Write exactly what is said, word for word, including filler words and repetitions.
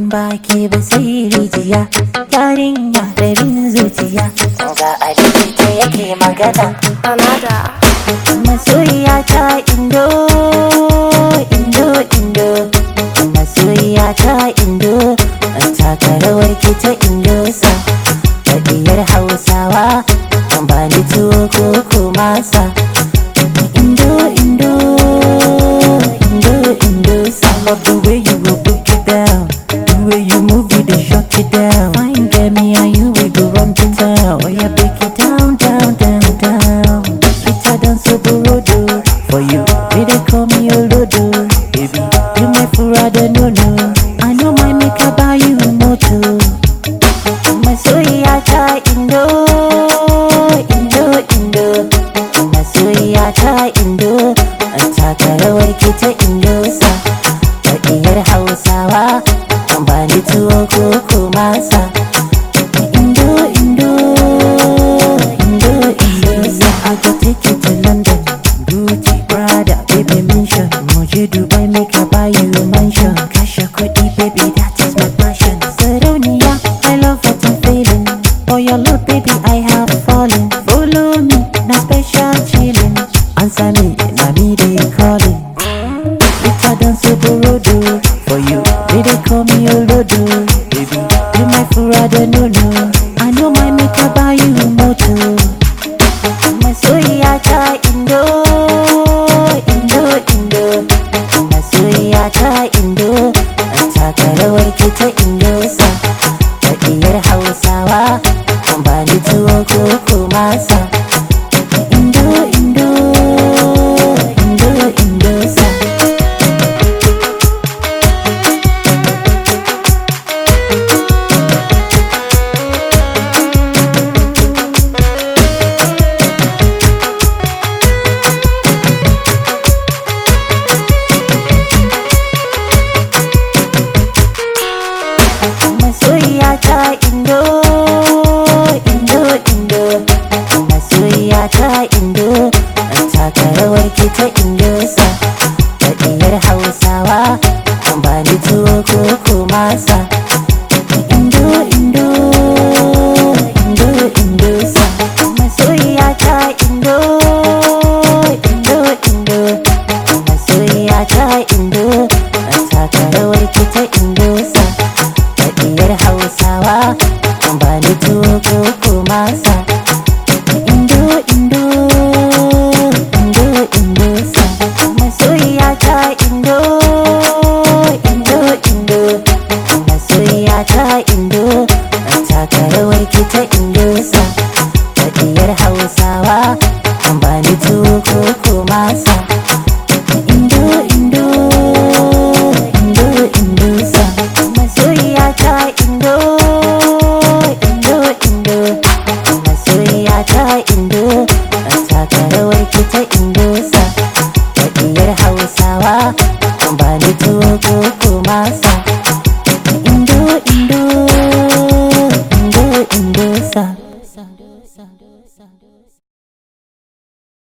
in ba ke ba sai rijiya, yarinya rabin zuciya. Ga a likita yake magana Anada masoyiya ta indo, indo, indo. Masoyiya ta indo, taka rawar ki ta indosa. Ɗaɗiyar Hausawa, an bani tuwo ko ko masa. Indo, indo, indo, indosa. I love the way you go break it down, the way you move it, they shut it down. Fine, get me and you, we go run to town. Oh yeah, break it down, down, down, down. Sweeter than Soborodo, for you, they dey call me Olodo. Baby, you my furada, no, no. I know my make I buy you moto. Masoyiya ta indo, indo, indo. Masoyiya ta indo, taka rawar ki ta indosa. Ɗaɗiyar Hausawa, an bani tuwo ko ko masa. Indo, indo, indo, indosa. I go take you to London, Gucci, Prada, baby mention. Moje Dubai, make I buy you a mansion. Cash your kuɗi, baby, that is my passion. Sarauniya, I love what I'm feeling. For your love, baby, I have fallen. Follow me, na special chillin'. Answer me, na me they calling. Sweeter than Soborodo, for you, they dey call me Olodo. Baby, you my furada, no, no. I know my make I buy you moto. Masoyiya ta indo, indo, indo. Masoyiya ta indo, taka rawar ki ta indosa. Ɗaɗiyar Hausawa, an bani tuwo ko ko masa. Indo, indo, indo, indosa. Masoyiya ta indo, indo, indo. Masoyiya ta indo, taka rawar ki ta indosa. Ɗaɗiyar Hausawa, an bani tuwo ko ko masa. Indo, indo, indo, indosa. Masoyiya ta indo, indo, indo. Masoyiya ta indo, taka rawar ki ta indosa. Ɗaɗiyar Hausawa, an bani tuwo ko ko masa. Indo, indo, indo, indosa. Masoyiya ta indo, indo, indo. Masoyiya ta indo, taka rawar ki ta indosa. Ɗaɗiyar Hausawa, an bani tuwo ko ko masa. Indo, indo, indo, indosa. Masoyiya ta indo, indo, indo. Masoyiya ta indo, taka rawar ki ta indosa. Ɗaɗiyar Hausawa, an bani tuwo ko ko masa.